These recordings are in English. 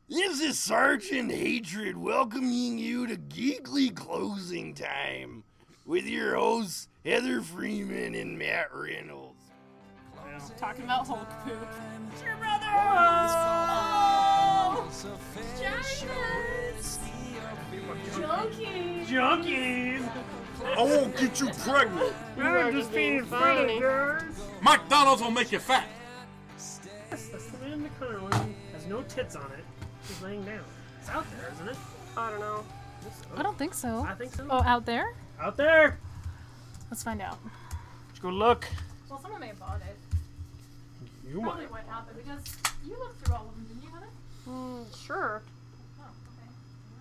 This is Sergeant Hatred welcoming you to Geekly Closing Time with your hosts, Heather Freeman and Matt Reynolds. Talking about Hulk poop. It's your brother! Junkies! Junkies! I won't get you pregnant. I'm just being funny. McDonald's will make you fat. That's the man in the corner one. Has no tits on it. She's laying down. It's out there, isn't it? I don't know. I don't think so. I think so. Oh, out there? Out there! Let's find out. Let's go look. Well, someone may have bought it. You Probably might. what happened because you looked through all of them, didn't you, Heather? Sure. Oh, okay.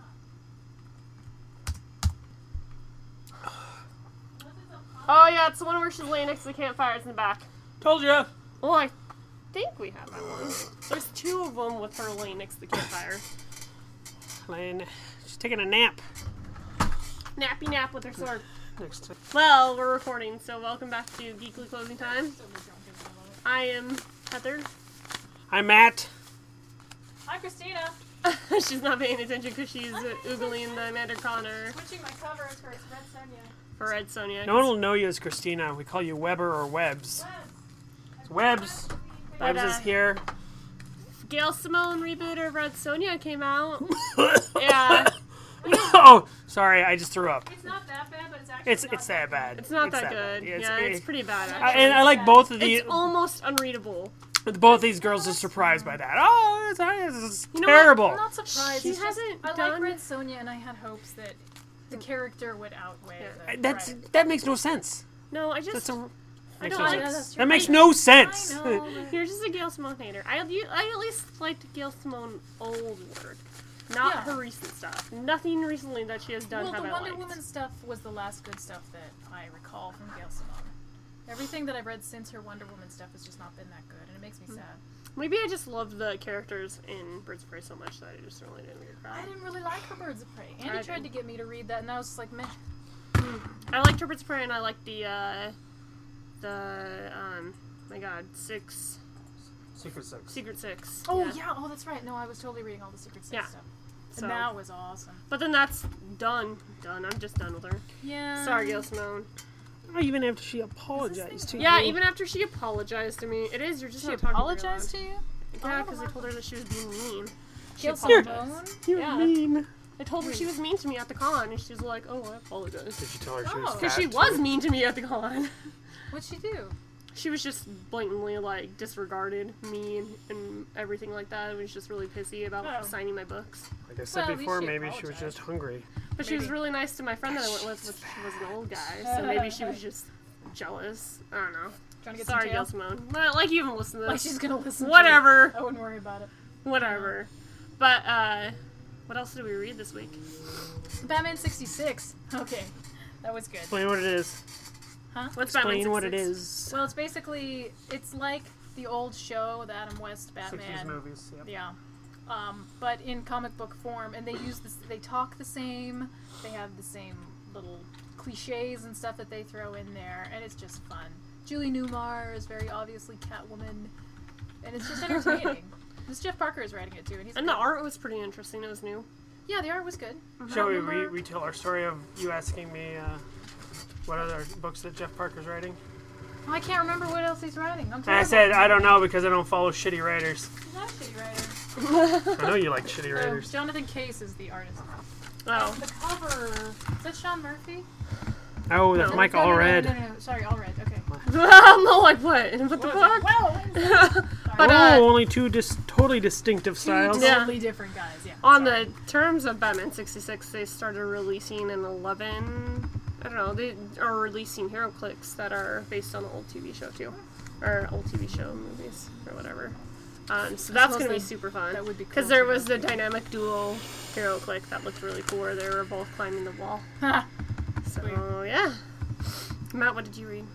Oh yeah, it's the one where she's laying next to the campfires in the back. Told ya. Well, I think we have that one. There's two of them with her laying next to the campfire. Laying. She's taking a nap. Nappy nap with her sword. Next to. Well, we're recording, so welcome back to Geekly Closing Time. I am Heather. I'm Matt. Hi, Christina. She's not paying attention because she's oogling the Amanda Connor Switching my covers for Red Sonja. for Red Sonja. No one will know you as Christina. We call you Weber or Webbs. It's Webbs. But, Webbs is here. Gail Simone reboot of Red Sonja came out. Yeah. Oh, sorry. I just threw up. It's not that bad, but it's actually It's that bad. It's not that bad. good. Yeah, It's pretty bad, I, actually. and I like both of these. It's almost unreadable. Both these girls are surprised by that. Oh, it's You know terrible. what? I'm not surprised. She It's just, hasn't I done- like Red Sonja, and I had hopes that the character would outweigh the That's right. that makes no sense. No, I just... That's a, I makes don't no like... Yeah, sense. that's true. That makes no sense. I know, but- You're just a Gail Simone hater. I at least liked Gail Simone old work. Not Yeah. her recent stuff. Nothing recently that she has done Well, have the I Wonder liked. Woman stuff was the last good stuff that I recall from Gail Simone. Everything that I've read since her Wonder Woman stuff has just not been that good, and it makes me sad. Maybe I just love the characters in Birds of Prey so much that I just really didn't read I it. didn't really like her Birds of Prey. I Andy tried didn't. to get me to read that, and I was just like, meh. I liked her Birds of Prey and I liked my god, Secret Six. Secret Six. Oh, yeah. Oh, that's right. No, I was totally reading all the Secret Six Yeah. stuff. And So- that was awesome. But then that's done. I'm just done with her. Yeah. Sorry, Gail Simone. Oh, even after she apologized to Yeah, you. even after she apologized to me, it is, you're just She not talking apologized to you? Yeah, because I told her that she was being mean. She Gail apologized. Simone? You're Yeah. mean. I told her she was mean to me at the con, and she was like, oh, I apologize. Did you tell her she was Oh. fat? Because she was mean to me at the con. What'd she do? She was just blatantly, like, disregarded me and everything like that. And was just really pissy about Oh. signing my books. Like I said Well, at before, least she maybe she was apologized. just hungry. But she was Maybe. really nice to my friend that I went with, which was an old guy. So maybe she was just jealous. I don't know. Trying to get Sorry, some Gail tail? Simone. But, like, you haven't listened to Like this. she's gonna listen Whatever. to it. I wouldn't worry about it. Whatever. But, what else did we read this week? Batman 66. Okay. That was good. Explain what it is. What's Explain Batman what it 66? is. Well, it's basically, it's like the old show, the Adam West 60s Batman. movies. Yep. Yeah. But in comic book form, and they use this, they talk the same, they have the same little cliches and stuff that they throw in there, and it's just fun. Julie Newmar is very obviously Catwoman, and it's just entertaining. This Jeff Parker is writing it too, and he's And good. the art was pretty interesting. It was new. Yeah, the art was good. Shall we Remember- retell our story of you asking me what other books that Jeff Parker's writing? Oh, I can't remember what else he's writing. I'm And I terrible. said, I don't know because I don't follow shitty writers. He's not a shitty writer. I know you like shitty Oh, writers. Jonathan Case is the artist. Oh. The cover, is that Sean Murphy? Oh, that's Mike Allred. No. Sorry, Allred. Okay. I'm not like, what? What the fuck? Well, But, Oh, only two totally distinctive styles. Yeah. totally different guys. Yeah. on the terms of Batman 66, they started releasing an 11... I don't know, they are releasing hero clicks that are based on the old TV show, too. Or old TV show movies, or whatever. So that's going to be super fun. that would be cool Because there to was go the dynamic duo hero click that looked really cool, where they were both climbing the wall. Ha. So, yeah. Matt, what did you read?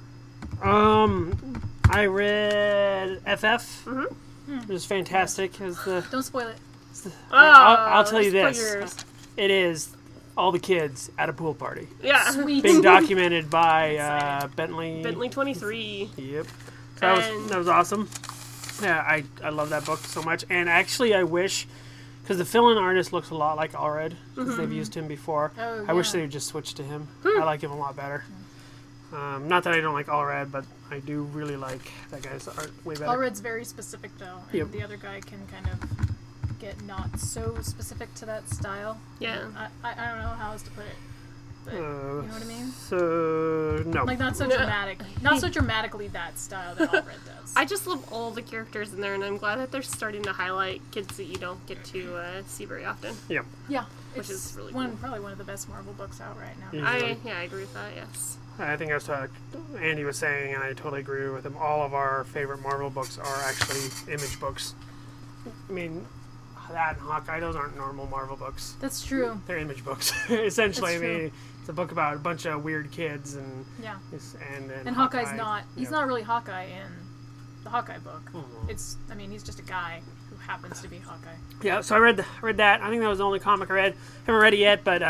I read FF. Mm-hmm. It was fantastic. It was the, Don't spoil it. I'll tell you spoilers. this. It is all the kids at a pool party. Yeah. Sweet. Being documented by Bentley. Bentley 23. Yep. So And- that was awesome. Yeah, I love that book so much. And actually, I wish Because the fill-in artist looks a lot like Allred, because they've used him before. Oh, I wish yeah. they would just switch to him. I like him a lot better. Not that I don't like Allred, but I do really like that guy's art way better. Allred's very specific though, and Yep. the other guy can kind of get not so specific to that style. Yeah. I don't know how else to put it, but you know what I mean? So, no. Like not so dramatic, not so dramatically that style that Allred does. I just love all the characters in there, and I'm glad that they're starting to highlight kids that you don't get to see very often. Yeah. yeah, Which it's is really cool. probably one of the best Marvel books out right now. Yeah. I agree with that, yes. I think that's what Andy was saying, and I totally agree with him. All of our favorite Marvel books are actually image books. I mean, that and Hawkeye, those aren't normal Marvel books. That's true. They're image books. Essentially, That's I true. mean, it's a book about a bunch of weird kids, and Yeah. and Hawkeye's Hawkeye, not. He's yeah. not really Hawkeye in the Hawkeye book. Mhm. It's. I mean, he's just a guy who happens to be Hawkeye. Yeah, so I read that. I think that was the only comic I read. Haven't read it yet, but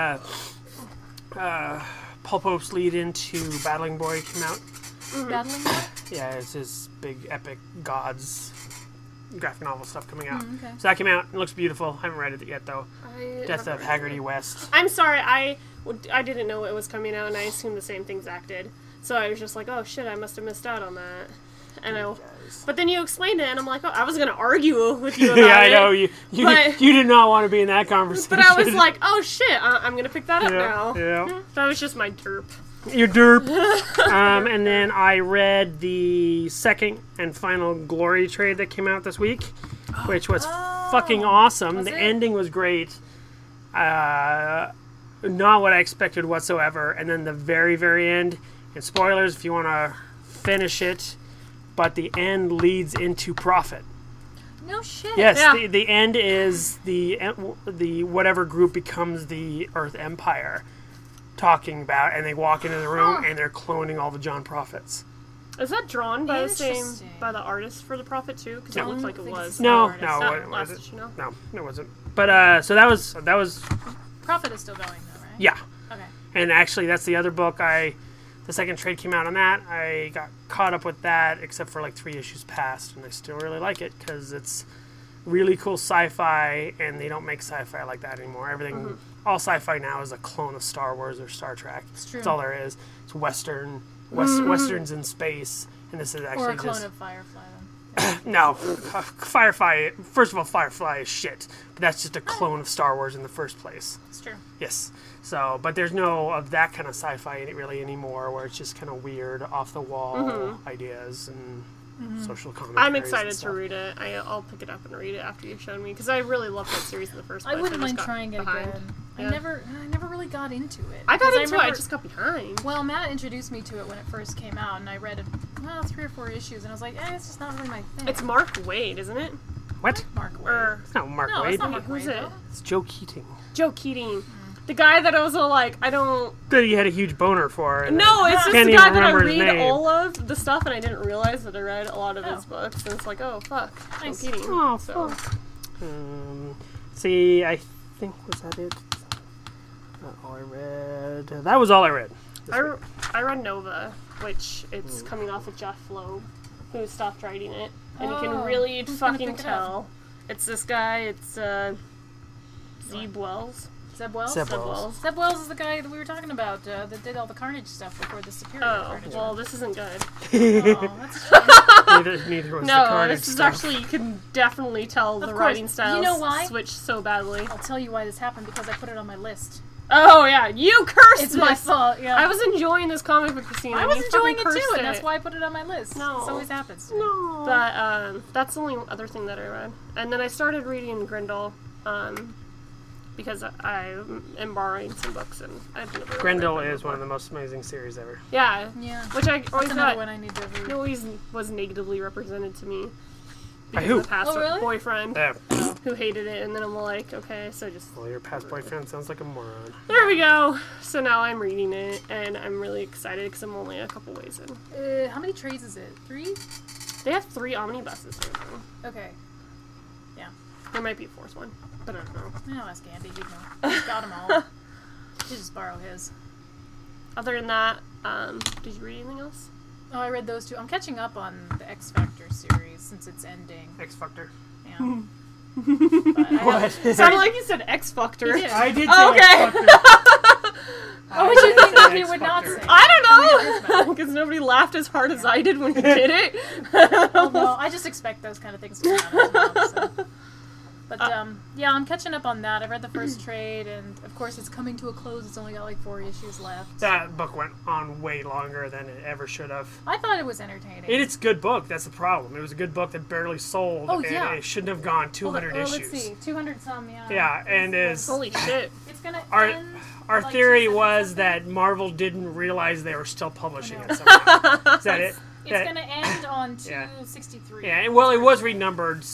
Paul Pope's lead into Battling Boy came out. Battling Boy? Yeah, it's his big epic gods graphic novel stuff coming out. Okay. So that came out. It looks beautiful. I haven't read it yet though. Death of Haggerty West. I'm sorry, I didn't know it was coming out, and I assumed the same thing Zach did. So I was just like, oh shit, I must have missed out on that. And but then you explained it, and I'm like, oh, I was gonna argue with you about Yeah, I it. know you but- did not want to be in that conversation. But I was like, oh shit, I'm gonna pick that up yeah, now. yeah. That was just my derp. You're derp. And then I read the second and final Glory trade that came out this week, which was fucking awesome. Was The it? ending was great. Not what I expected whatsoever. And then the very, very end, and spoilers if you want to finish it, but the end leads into Prophet. No shit. Yes, Yeah. the end is the whatever group becomes the Earth Empire talking about, and they walk into the room and they're cloning all the John Prophets. Is that drawn by Interesting. the artist for the Prophet too? Because No. it looked like it I think was. it's No, artist. no, Not what was last it? issue, no? No, it wasn't. But so that was Prophet is still going though, right? yeah. Okay. And actually, that's the other book. The second trade came out on that. I got caught up with that, except for like 3 issues past, and I still really like it because it's really cool sci-fi, and they don't make sci-fi like that anymore. Everything, all sci-fi now is a clone of Star Wars or Star Trek. It's true. That's all there is. It's westerns in space, and this is actually Or a clone just of Firefly then. no. Firefly. First of all, Firefly is shit, but that's just a clone of Star Wars in the first place. It's true. Yes. So, but there's no of that kind of sci-fi in it really anymore, where it's just kind of weird, off-the-wall ideas and social commentaries. I'm and excited to stuff. read it. I'll pick it up and read it after you've shown me because I really loved that series in the first place. I wouldn't just mind got trying it behind. again. Yeah. I never really got into it. I got because into it. I remember- just got behind. Well, Matt introduced me to it when it first came out, and I read 3 or 4 issues, and I was like, it's just not really my thing. It's Mark Wade, isn't it? What? Mark Wade. Or It's not Mark no, Wade. it's not Mark Who's Wade, it? though. It's Joe Keating. Joe Keating. The guy that I was all like, I don't... That he had a huge boner for. And No, it's just Can't the even guy that I remember his read name. all of the stuff, and I didn't realize that I read a lot of his books. And it's like, oh, fuck. Nice. Joe Keating. Oh, So, fuck. See, I think, was that it? That's all I read. That was all I read. I read Nova, which it's coming off of Jeff Loeb, who stopped writing it. And you can Oh, really who's gonna fucking pick it up? tell. It's this guy, it's Zeb Wells. Zeb Wells? Zeb Zeb Wells. Wells. Zeb Wells is the guy that we were talking about that did all the Carnage stuff before the Superior Oh, Carnage. well, this isn't good. Oh, that's a shame. neither was the No, Carnage this is stuff. actually, you can definitely tell the course. writing styles You know why? switched so badly. I'll tell you why this happened, because I put it on my list. Oh, yeah, you cursed It's my this! fault, yeah. I was enjoying this comic book, Christina. I and was you enjoying fucking it too, cursed and that's why I put it on my list. No. This always happens to me. No. But that's the only other thing that I read. And then I started reading Grendel, because I am borrowing some books, and I've never read Grendel Grendel is one of the before. most amazing series ever. Yeah, Yeah. which I always That's another thought one I need to read. he always was negatively represented to me. By Because who? of the past Oh, really? boyfriend Yeah. who hated it, and then I'm like, okay, so just Well, your past boyfriend sounds like a moron. there we go. So now I'm reading it, and I'm really excited because I'm only a couple ways in. How many trades is it? 3? They have 3 omnibuses or something. Okay. Yeah. There might be a 4th one, but I don't know. I'll ask Andy. He'd know. He's got them all. You just borrow his. Other than that, did you read anything else? Oh, I read those 2. I'm catching up on the X Factor series since it's ending. X Factor. Yeah. What? Sounded like you said X fucked her. He did. I did say Oh, okay. X Factor. What would you think that he would not say? I don't know, because nobody laughed as hard as I did when he did it. Well, no, I just expect those kind of things to happen as well, so. But, yeah, I'm catching up on that. I've read the first trade, and, of course, it's coming to a close. It's only got, like, 4 issues left. That book went on way longer than it ever should have. I thought it was entertaining. It's a good book. That's the problem. It was a good book that barely sold. Oh, and yeah. it shouldn't have gone 200 Well, issues. let's see. 200 some, yeah. Yeah, and is Holy shit. It's gonna our end... our like theory 270 was something. that Marvel didn't realize they were still publishing I know. it somehow. Is that it? It's That- gonna end on Yeah. 263. Yeah, well, it was renumbered,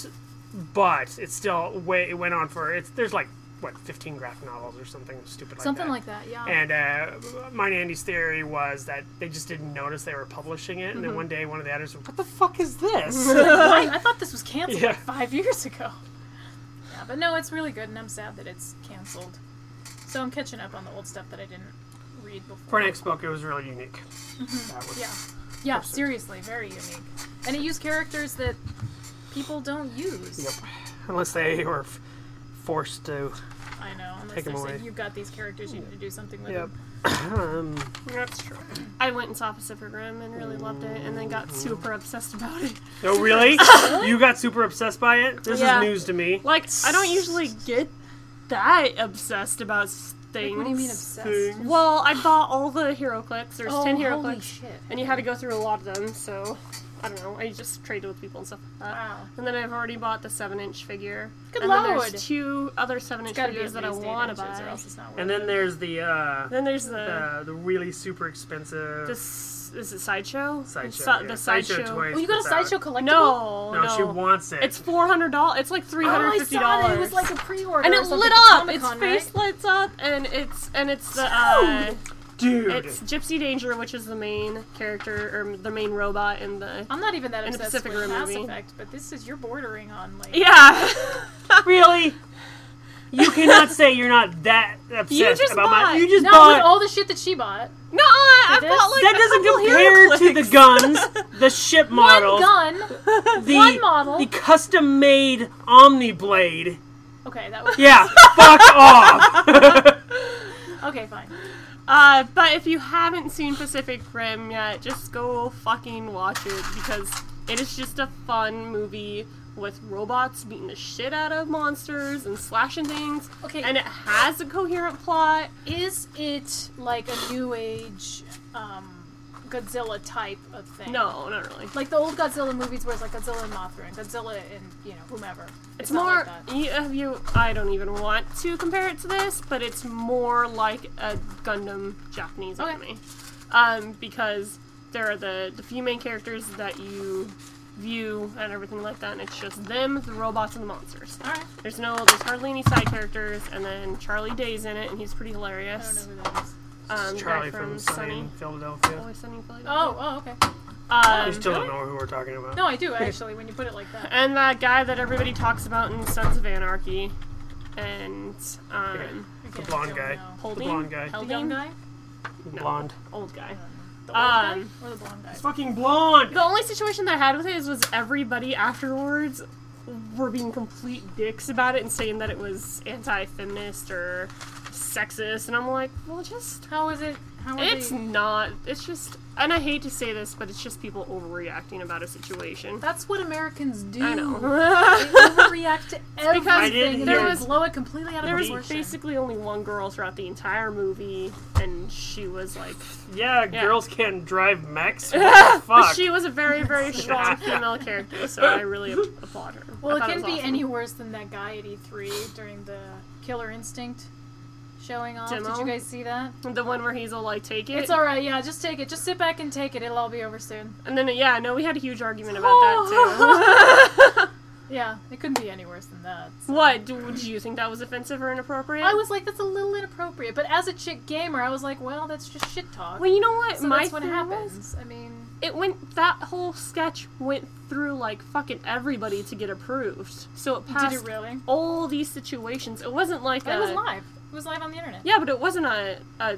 but it's still it went on for there's like what 15 graphic novels or something stupid like Something that. like that, yeah. And mine and Andy's theory was that they just didn't notice they were publishing it, and then one day one of the editors was, "What the fuck is this?" Why? I thought this was canceled Yeah. like 5 years ago. Yeah, but no, it's really good, and I'm sad that it's canceled. So I'm catching up on the old stuff that I didn't read before. For an X book, it was really unique. That was, Yeah. Yeah, seriously, very unique. And it used characters that people don't use. Yep. Unless they were forced to. I know, unless Take they 'em say, away. you've got these characters, you need to do something with Yep. them. That's true. I went and saw Pacific Rim and really loved it, and then got super obsessed about it. Oh, really? You got super obsessed by it? This Yeah. is news to me. Like, I don't usually get that obsessed about things. What do you mean obsessed? Well, I bought all the hero clicks. There's 10 hero holy clicks. shit. And you had to go through a lot of them, so I don't know. I just traded with people and stuff like that. Wow. And then I've already bought the 7-inch figure. Good and then lord. there's 2 other 7-inch Gotta be figures at that I least 8 want to inches, buy. or else it's not worth And then it. there's the Then there's the really super expensive this is it Sideshow? sideshow. The Sideshow Sideshow. toys. Oh, you got a puts out. Sideshow collectible? No, No, she wants it. It's $400. It's like $350. Oh, I saw it. It was like a pre-order. and or it something lit for up. Comic-Con, Its face right? lights up, and it's the Dude. it's Gypsy Danger, which is the main character or the main robot in the. I'm not even that In the obsessed Pacific with Rim Mass movie. Effect, but this is, you're bordering on, like... Yeah. Really? You cannot say you're not that obsessed just about bought- You just Not bought. with all the shit that she bought. No, I It bought is? like that a doesn't couple compare hero to the clicks. guns, the ship models, One gun. the one model. the custom-made Omni Blade. Okay, that was... Yeah, fuck off. Okay, fine. But if you haven't seen Pacific Rim yet, just go fucking watch it because it is just a fun movie with robots beating the shit out of monsters and slashing things. Okay. And it has a coherent plot. Is it like a new age Godzilla type of thing? No, not really. Like the old Godzilla movies where it's like Godzilla and Mothra and Godzilla and, you know, whomever. It's not more. like that. I don't even want to compare it to this, but it's more like a Gundam Japanese Okay. anime. Because there are the few main characters that you view and everything like that, and it's just them, the robots, and the monsters. Alright. There's hardly any side characters, and then Charlie Day's in it, and he's pretty I don't hilarious. know who that is. The Charlie guy from Sunny. Sunny in Philadelphia. Always Sunny in Philadelphia. Oh, okay. You still really? don't know who we're talking about. No, I do, actually, when you put it like that. And that guy that everybody talks about in Sons of Anarchy, and Again, The I blonde don't guy. know. The Holding? blonde guy. The young guy? Blonde. old guy. The old guy? Um, Or the blonde guy? Fucking blonde! The only situation that I had with it was everybody afterwards were being complete dicks about it and saying that it was anti-feminist or sexist, and I'm like, well, just How is it? How are it's they? not. It's just, and I hate to say this, but it's just people overreacting about a situation. That's what Americans do. I know. They overreact to I did everything and hear- they blow it completely out of There was proportion. basically only one girl throughout the entire movie, and she was like, Yeah, Yeah. girls can't drive mechs. What the but fuck? she was a very, very strong female character, so I really applaud her. Well, I it thought can't was be awesome. any worse than that guy at E3 during the Killer Instinct showing off. Demo? Did you guys see that? The one where he's all like, take it. It's alright, yeah, just take it. Just sit back and take it. It'll all be over soon. And then, yeah, no, we had a huge argument about that, too. Yeah, it couldn't be any worse than that. so. What? Did you think that was offensive or inappropriate? I was like, that's a little inappropriate. But as a chick gamer, I was like, well, that's just shit talk. Well, you know what? so My that's what thing happens. was, I mean, it went, that whole sketch went through, like, fucking everybody to get approved. So it passed did it really? all these situations. It wasn't like It was live. It was live on the internet. Yeah, but it wasn't a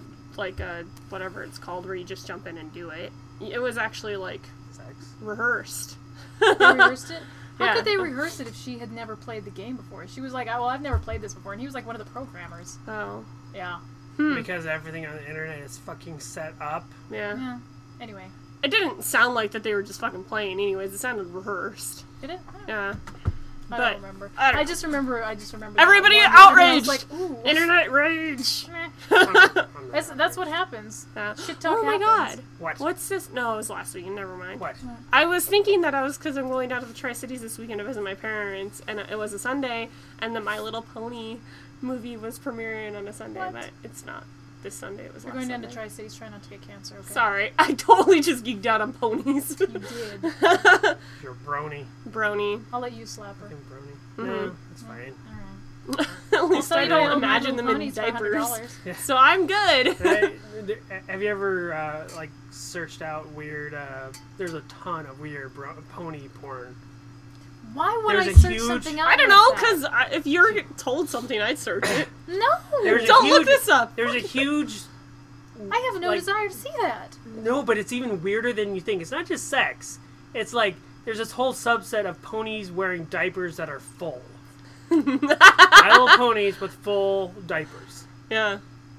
whatever it's called where you just jump in and do it. It was actually, like, Sex. rehearsed. They rehearsed it. How could they rehearse it if she had never played the game before? She was like, "Oh, well, I've never played this before," and he was like one of the programmers. Oh. Yeah. Because everything on the internet is fucking set up. Yeah. Yeah. Anyway, It didn't sound like that they were just fucking playing anyways. It sounded rehearsed. did it? Yeah. I But, don't remember. I don't I just remember. that Everybody one, outraged! and I was like, ooh, Internet rage! meh. That's what happens. Yeah. Shit talk Oh my happens. god. What? What's this? No, it was last week. Never mind. What? I was thinking that because I'm going down to the Tri-Cities this weekend to visit my parents, and it was a Sunday, and the My Little Pony movie was premiering on a Sunday, What? but it's not this Sunday. It was We're last going down to Sunday. Tri-Cities, try not to get cancer. Okay? Sorry, I totally just geeked out on ponies. You did. You're brony. Brony. I'll let you slap her. Fucking brony. Mhm. No, it's fine. All right. At least I you don't own imagine them in ponies for diapers. $100. So I'm good. Have you ever like searched out weird? There's a ton of weird pony porn. Why would There's I a search huge- something out? I don't like know, that? because if you're told something, I'd search it. No, There's a Don't huge- look this up. There's a huge. I have no like- desire to see that. No, but it's even weirder than you think. It's not just sex. It's like there's this whole subset of ponies wearing diapers that are full. My Little Ponies with full diapers. Yeah.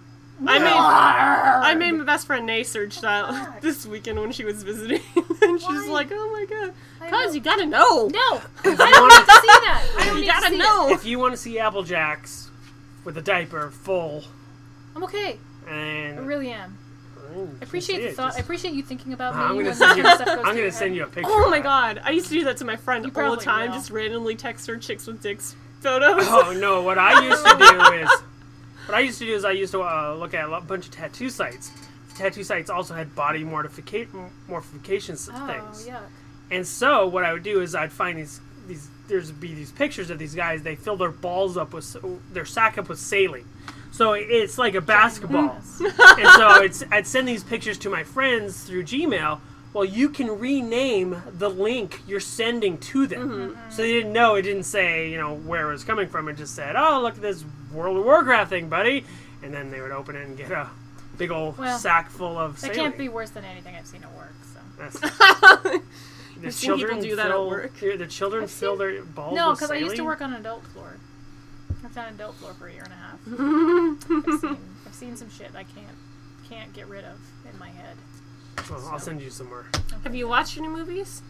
I made my best friend Nay search that this weekend when she was visiting, and she's Why? like, "Oh my god, I cause know- you gotta know, No, I don't need to see that. I don't you need gotta to see know." If you want to see Applejacks with a diaper full, It. I'm okay. and I really am. I appreciate see the it, thought. just- I appreciate you thinking about me I'm when gonna this send kind you. of stuff goes I'm through gonna your send head. you a picture. Oh of my that. god, I used to do that to my friend You all the probably time, will. just randomly text her chicks with dicks photos. Oh no! What I used to do is I used to look at a bunch of tattoo sites. Tattoo sites also had body mortification Oh, things. yuck. And so what I would do is I'd find there'd be these pictures of these guys. They fill their balls up with their sack up with saline. So it's like a basketball. And so I'd send these pictures to my friends through Gmail. Well, you can rename the link you're sending to them. So they didn't know. It didn't say, where it was coming from. It just said, oh, look at this World of Warcraft thing, buddy. And then they would open it and get a big old sack full of That saline. can't be worse than anything I've seen at work. So. That's, the seen people do that at work. The children I've fill seen- their balls No, with because I used to saline? work on an adult floor. I've done an adult floor for a year and a half. I've seen some shit I can't get rid of in my head. Well, I'll send you some more. Have you watched any movies?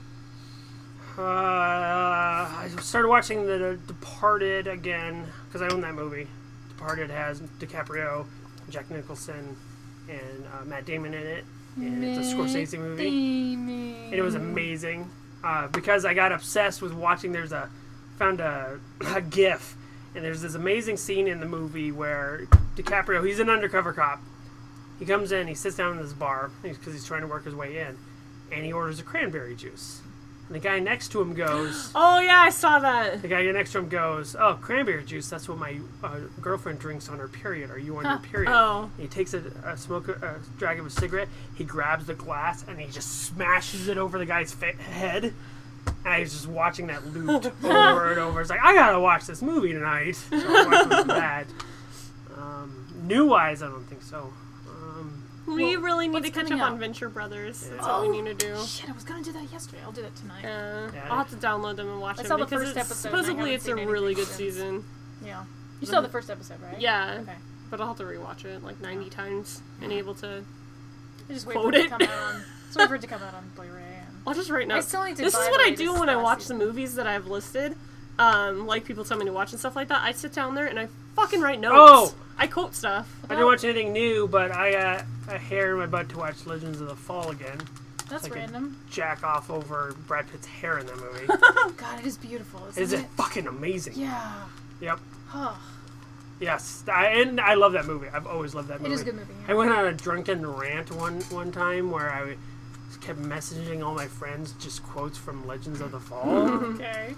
I started watching The Departed again because I own that movie. Departed has DiCaprio, Jack Nicholson, and Matt Damon in it. And it's a Scorsese movie. And it was amazing because I got obsessed with watching. Found a GIF, and there's this amazing scene in the movie where DiCaprio, he's an undercover cop. He comes in, he sits down in this bar because he's trying to work his way in, and he orders a cranberry juice. And the guy next to him goes, Oh yeah, I saw that. the guy next to him goes, oh, cranberry juice, that's what my girlfriend drinks on her period. Are you on your period? Oh. And he takes a drag of a cigarette, he grabs the glass, and he just smashes it over the guy's head. And I was just watching that looped over and over. It's like, I gotta watch this movie tonight. So I watched that. New-wise, I don't think so. We really need what's to catch up coming out? on Venture Brothers. That's Yeah. all we need to do. Shit, I was gonna do that yesterday. I'll do that tonight. Yeah. I'll have to download them and watch I them saw the because first it's, episode and I supposedly haven't it's a seen really anything good since. season. Yeah. You saw the first episode, right? Yeah, Okay. but I'll have to rewatch it like 90 times and able to. I just wait Quote for it it. to come out on. Just wait for it to come out on Blu-ray. And I'll just write I notes. still need to This buy is the what I latest do when I last watch season. the movies that I've listed. Like people tell me to watch and stuff like that. I sit down there and I fucking write notes. Oh! I quote stuff. I didn't watch anything new, but I got a hair in my butt to watch Legends of the Fall again. That's Like a- random. Jack off over Brad Pitt's hair in that movie. Oh God, it is beautiful, isn't Is it it? fucking amazing? Yeah. Yep. Oh, Yes. And I love that movie. I've always loved that it movie. is a good movie. I went on a drunken rant one time where I kept messaging all my friends just quotes from Legends of the Fall. Okay.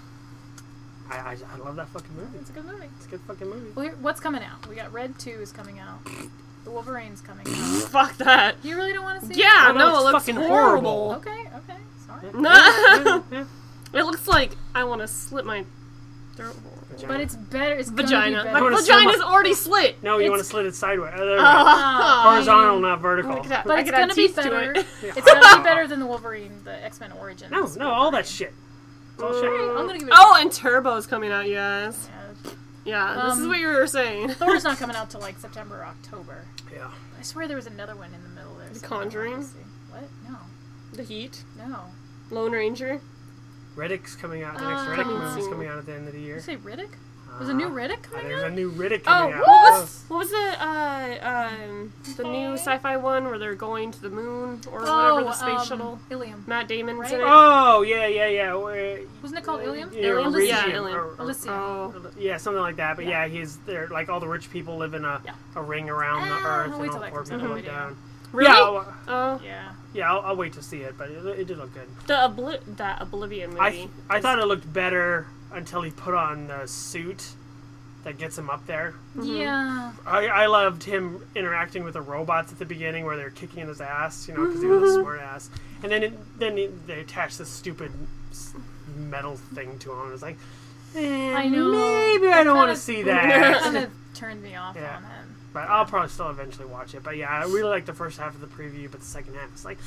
I love that fucking movie. It's a good movie. It's a good fucking movie. Well, what's coming out? We got Red 2 is coming out. The Wolverine's coming out. Fuck that. You really don't want to see Yeah, Oh, no, no, it's it looks fucking horrible. it? Okay, sorry. Yeah, yeah. It looks like I want to slit my throat hole. But it's better. It's Vagina. Gonna be My wanna better. slit vagina's already slit. No, you It's- want to slit it sideways. Oh. Horizontal, not vertical. Look at that. But I it's could add gonna be teeth to better. it. It's gonna be better than the Wolverine, the X-Men Origins. No, all that shit. I'm gonna give it. Oh, and Turbo's coming out, yes. Yeah. Yeah, this is what you were saying. Thor's not coming out till like September or October. Yeah. I swear there was another one in the middle there. The somewhere. Conjuring? Let's see. What? No. The Heat, No. Lone Ranger. Riddick's coming out. The next Riddick Coming movie's soon. coming out at the end of the year. Did you say Riddick? There's a new Riddick coming There's a out? new Riddick Oh, coming out. what was the new sci-fi one where they're going to the moon or whatever, the space shuttle? Ilium. Matt Damon's Right? in it. Oh, yeah. Wasn't it called Ilium? Yeah, Elysium. Elysium, Yeah, Elysium. or- Elysium. Oh, yeah, something like that. But Yeah. yeah, he's there. Like all the rich people live in a ring around the Ah, earth, I'll and wait all till that poor comes out. people No live idea. down. really? Yeah, Yeah. I'll wait to see it, but it did look good. That Oblivion movie. I thought it looked better until he put on the suit that gets him up there. Yeah. I loved him interacting with the robots at the beginning where they're kicking his ass, you know, because he was a smart ass. And then they attached this stupid metal thing to him. It was like, I know. maybe I don't want to see that. Kind of turned me off Yeah. on him. But I'll probably still eventually watch it. But yeah, I really like the first half of the preview, but the second half is like,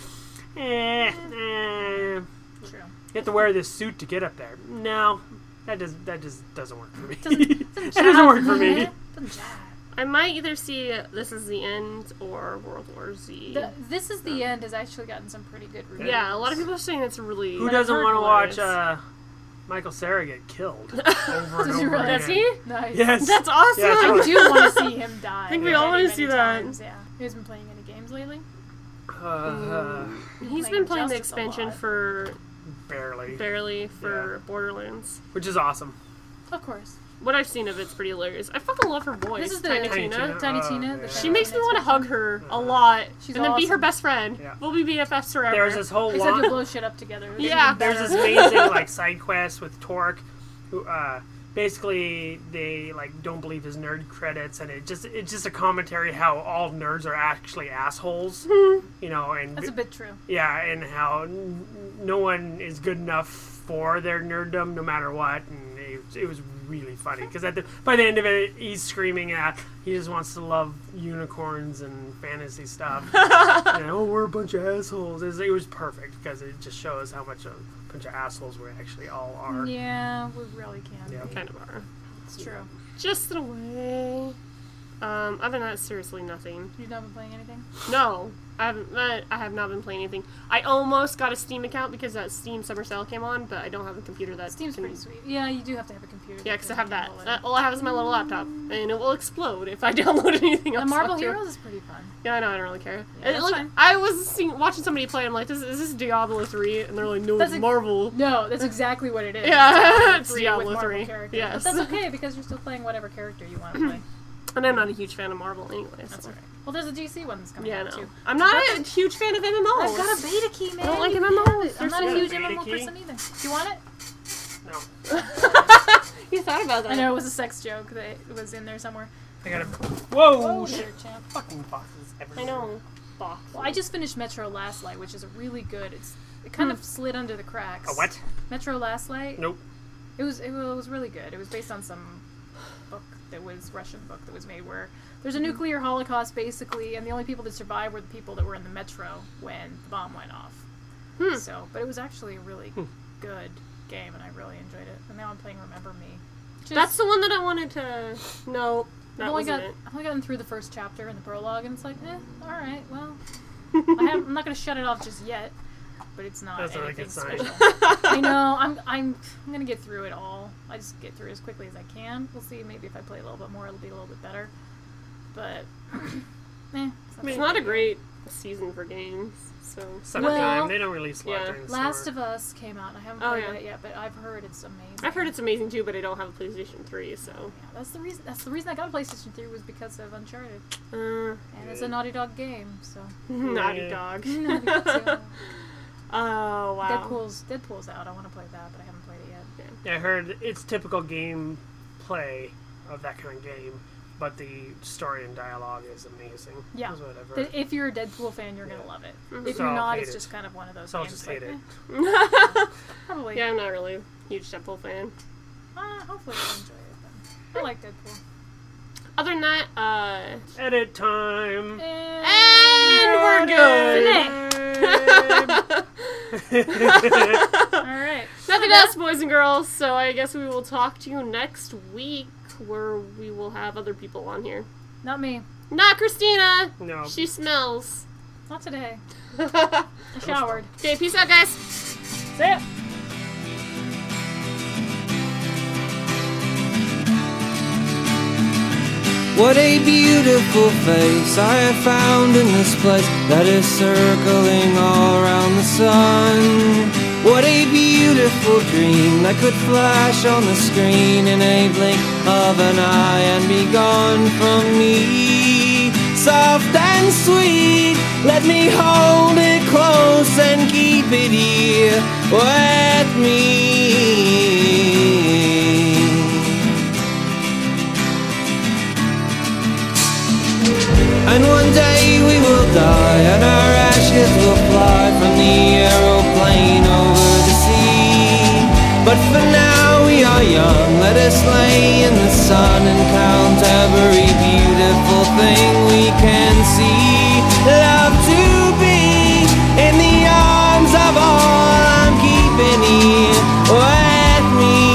You True. have to wear this suit to get up there. No, that just doesn't work for me. Doesn't That doesn't work for me. Doesn't jive. I might either see This Is the End or World War Z. This Is the End has actually gotten some pretty good reviews. Yeah, a lot of people are saying it's really. Who doesn't heard want to watch hilarious. Michael Cera get killed over and Does he over really? again? Does he? Nice. Yes. That's awesome. Yeah, I totally. do want to see him die. I think we all many, wanna see many that. times, yeah. You guys been playing any games lately? He's playing been playing the Justice a expansion lot. for barely, Borderlands. which is awesome. Of course. What I've seen of it's pretty hilarious. I fucking love her voice. This is the Tiny Tiny Tina. Tina. Tiny Oh, Tina. yeah. The She Tiny makes me Tina want to hug expansion. her a lot. She's and then be her awesome. best friend. Yeah. We'll be BFFs forever. There's this whole Except you lot. blow shit up together. It's Yeah. even There's better. this amazing like side quest with Torque, who basically they like don't believe his nerd credits, and it's just a commentary how all nerds are actually assholes, you know, and That's a bit true. yeah, and how no one is good enough for their nerddom no matter what, and it was really funny because by the end of it, he's screaming at he just wants to love unicorns and fantasy stuff. And, oh, we're a bunch of assholes. It was perfect because it just shows how much a bunch of assholes we actually all are. Yeah, we really can. Yeah. be. Kind of are. It's true. Just in a way. Other than that, seriously nothing. You've not been playing anything? No, I have not been playing anything. I almost got a Steam account because that Steam Summer Sale came on, but I don't have a computer that Steam's can... pretty sweet. Yeah, you do have to have a computer. Yeah, that because I can have that. handle it. All I have is my little laptop, and it will explode if I download anything else. The Marble onto it. Heroes is pretty fun. Yeah, I know. I don't really care. Yeah, that's fine. I was watching somebody play. I'm like, is this Diablo 3? And they're like, no, That's it's a- Marvel. No, that's exactly what it is. Yeah, it's Three Diablo with Marvel 3. characters. Yes. But that's okay because you're still playing whatever character you want to play. And I'm not a huge fan of Marvel anyway. That's So. alright. Well, there's a DC one that's coming Yeah, out no. too. I'm not a huge fan of MMOs. I've got a beta key, man. I don't like You MMOs. can have it. I'm not a There's huge a beta MMO key? person either. Do you want it? No, You thought about that. I know it was a sex joke that was in there somewhere. I gotta. Whoa! Oh, shit. there, champ. Fucking boxes everywhere. I know. Box. Well, I just finished Metro Last Light, which is a really good. It kind of slid under the cracks. A what? Metro Last Light. Nope. It was really good. It was based on some book that was Russian book that was made where there's a nuclear holocaust basically, and the only people that survived were the people that were in the metro when the bomb went off. So, but it was actually a really good game, and I really enjoyed it. And now I'm playing Remember Me. That's the one that I wanted to. No, that wasn't it. I've only gotten through the first chapter in the prologue, and it's like, all right, well, I'm not gonna shut it off just yet. But it's not That's a really anything good sign. special. I know. I'm gonna get through it all. I just get through it as quickly as I can. We'll see. Maybe if I play a little bit more, it'll be a little bit better. But It's not a great season for games, so. Summertime. Well, they don't release a lot yeah. during the Last summer. of Us came out. I haven't Oh, played yeah. it yet, but I've heard it's amazing. I've heard it's amazing too, but I don't have a PlayStation 3, so. Yeah, that's the reason. That's the reason I got a PlayStation 3 was because of Uncharted, Uh, and it's a Naughty Dog game. So Naughty Yeah. Dog. Naughty Dog. Oh, wow. Deadpool's out. I want to play that, but I haven't played it yet. Yeah, I heard it's typical game play of that kind of game, but the story and dialogue is amazing. Yeah. Is what I've heard. But if you're a Deadpool fan, you're gonna Yeah. love it. Mhm. If So you're I'll not, hate it's it. just kind of one of those So I'll games. just like, hate it. Probably. Yeah, I'm not really a huge Deadpool fan. Hopefully you'll enjoy it then. I like Deadpool. Other than that, Edit time. and we're good. Alright. Now nothing else, boys and girls. So I guess we will talk to you next week, where we will have other people on here. Not me. Not Christina. No. She smells. Not today. I showered. Okay, peace out, guys. See ya. What a beautiful face I have found in this place that is circling all around the sun. What a beautiful dream that could flash on the screen in a blink of an eye and be gone from me. Soft and sweet, let me hold it close and keep it here with me. And one day we will die, and our ashes will fly from the aeroplane over the sea. But for now we are young, let us lay in the sun and count every beautiful thing we can see. Love to be in the arms of all I'm keeping here with me.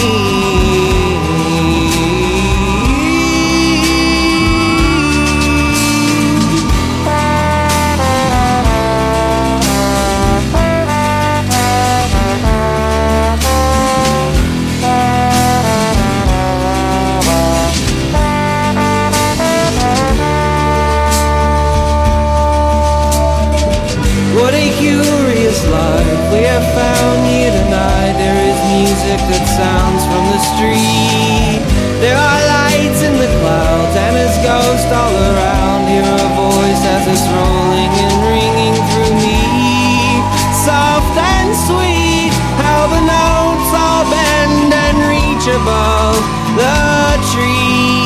That sounds from the street. There are lights in the clouds and his ghost all around. Hear a voice as it's rolling and ringing through me. Soft and sweet, how the notes all bend and reach above the tree.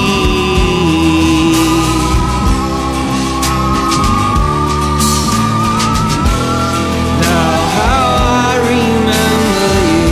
Now how I remember you,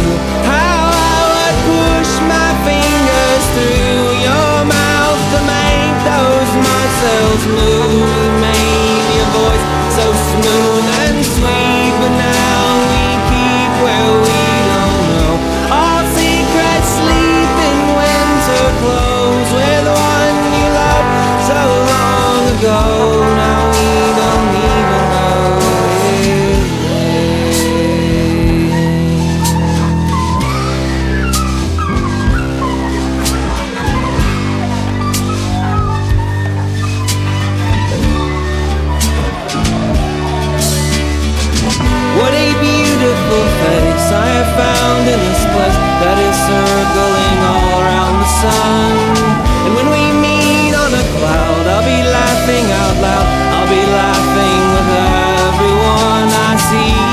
through your mouth to make those muscles move. Made your voice so smooth and sweet, but now we keep where we don't know. All secrets sleep in winter clothes with one you loved so long ago. Now we don't even know his name. What a beautiful face I have found in this place that is circling all around the sun. And when we meet on a cloud, I'll be laughing out loud. I'll be laughing with everyone I see.